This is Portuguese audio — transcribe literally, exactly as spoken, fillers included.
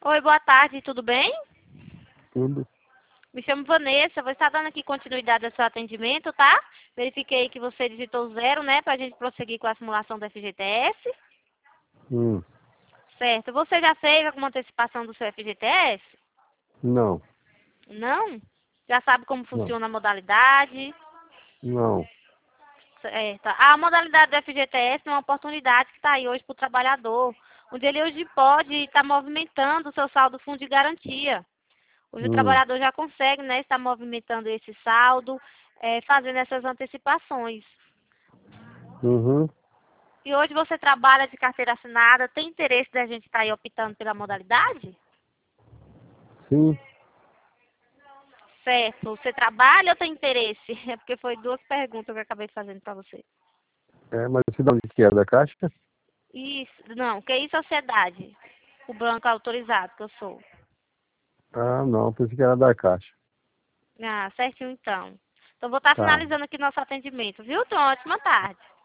Oi, boa tarde, tudo bem? Tudo. Me chamo Vanessa, vou estar dando aqui continuidade ao seu atendimento, tá? Verifiquei que você digitou zero, né, pra gente prosseguir com a simulação do F G T S. Hum. Certo. Você já fez alguma antecipação do seu F G T S? Não. Não? Já sabe como Não. funciona a modalidade? Não. Certo. A modalidade do F G T S é uma oportunidade que está aí hoje para o trabalhador, onde ele hoje pode estar movimentando o seu saldo fundo de garantia. Hoje o Hum. trabalhador já consegue, né, estar movimentando esse saldo, eh, fazendo essas antecipações. Uhum. E hoje você trabalha de carteira assinada, tem interesse da gente estar aí optando pela modalidade? Sim. Certo. Você trabalha ou tem interesse? É porque foi duas perguntas que eu acabei fazendo para você. É, mas você dá onde que é? Da Caixa? Isso, não, que é sociedade? O banco autorizado que eu sou. Ah, não. Pensei que era da Caixa. Ah, certinho então. Então vou estar Tá. finalizando aqui nosso atendimento, viu? Então, ótima tarde.